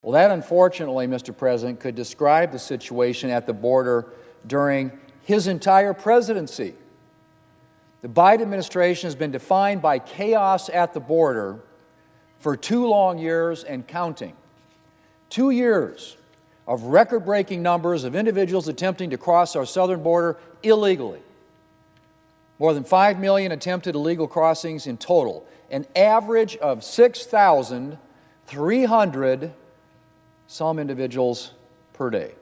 Well, that unfortunately, Mr. President, could describe the situation at the border during his entire presidency. The Biden administration has been defined by chaos at the border for 2 long years and counting. 2 years of record-breaking numbers of individuals attempting to cross our southern border illegally. More than 5 million attempted illegal crossings in total, an average of 6,300 some individuals per day.